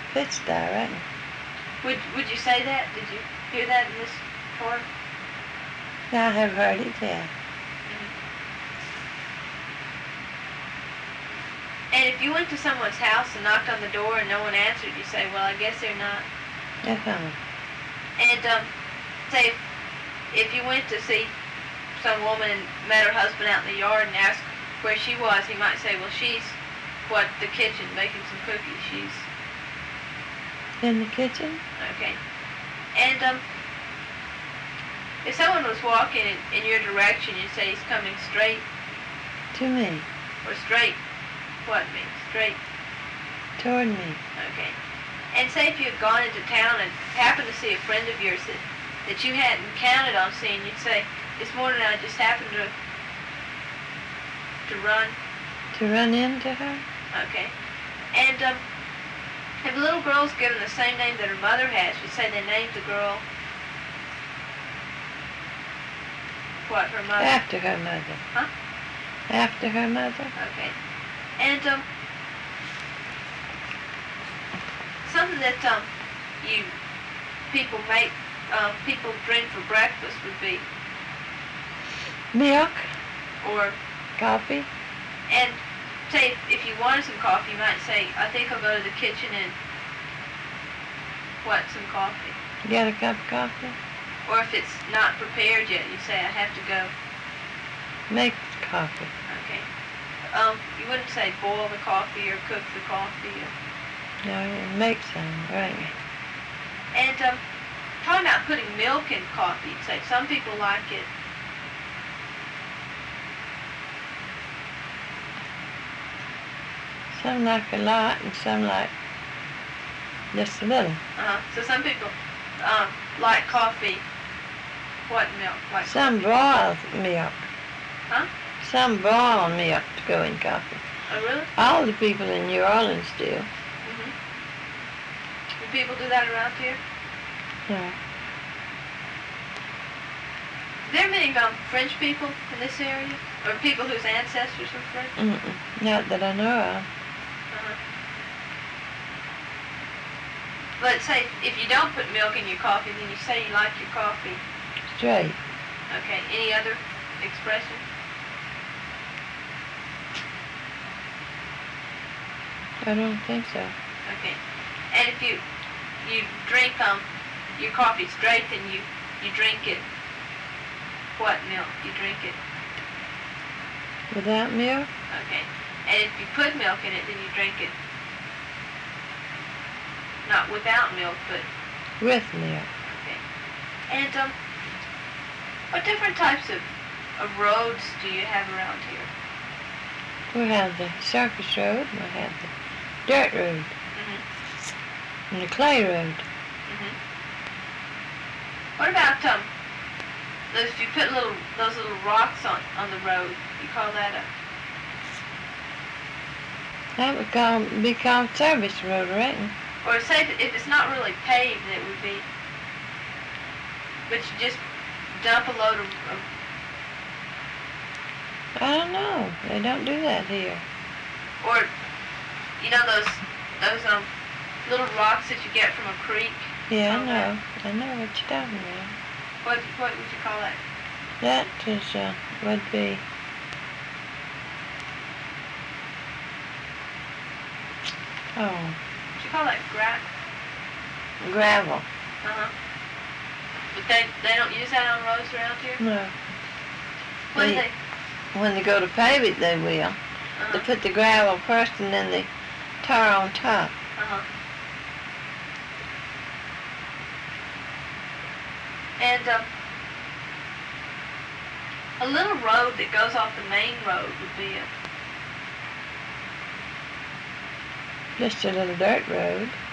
pitch there, right? Would you say that? Did you hear that in this part? I have heard it, yeah. And if you went to someone's house and knocked on the door and no one answered, you say, well, I guess they're not. Uh-huh. And say if you went to see some woman and met her husband out in the yard and asked where she was, he might say, well, she's the kitchen making some cookies. She's in the kitchen. Okay. And if someone was walking in your direction, you'd say he's coming straight. To me. Or straight. What means straight? Toward me. Okay. And say if you had gone into town and happened to see a friend of yours that you hadn't counted on seeing, you'd say, this morning I just happened to run. To run into her? Okay. And if a little girl's given the same name that her mother has, you say they named the girl what, her mother? After her mother. Huh? After her mother. Okay. And something that people drink for breakfast would be milk or coffee. And say if you wanted some coffee, you might say, I think I'll go to the kitchen and some coffee. Get a cup of coffee. Or if it's not prepared yet, you say, I have to go make coffee. Okay. You wouldn't say boil the coffee or cook the coffee. No, make some, right. And talking about putting milk in coffee, you'd say some people like it. Some like a lot and some like just a little. So some people like coffee. What milk? Like some boiled milk. Huh? Some boil milk to go in coffee. Oh, really? All the people in New Orleans do. Mm-hmm. Do people do that around here? No. Are there many French people in this area? Or people whose ancestors were French? Not that I know of. Let's say if you don't put milk in your coffee, then you say you like your coffee straight. Okay. Any other expression? I don't think so. Okay. And if you drink your coffee straight, then you drink it. What milk? You drink it without milk? Okay. And if you put milk in it, then you drink it not without milk, but with milk. Okay. And what different types of roads do you have around here? We have the circus road, we have the dirt road, and the clay road. What about if you put those little rocks on the road? You call that that would be called service road, right? Or say if it's not really paved, it would be, but you just dump a load of I don't know. They don't do that here. Or, you know those little rocks that you get from a creek? Yeah, I know. I know what you're talking about. What would you call that? That would be Would you call that gravel. But they don't use that on roads around here? No. When they go to pave it, they will. They put the gravel first and then they tar on top. And a little road that goes off the main road would be just a little dirt road.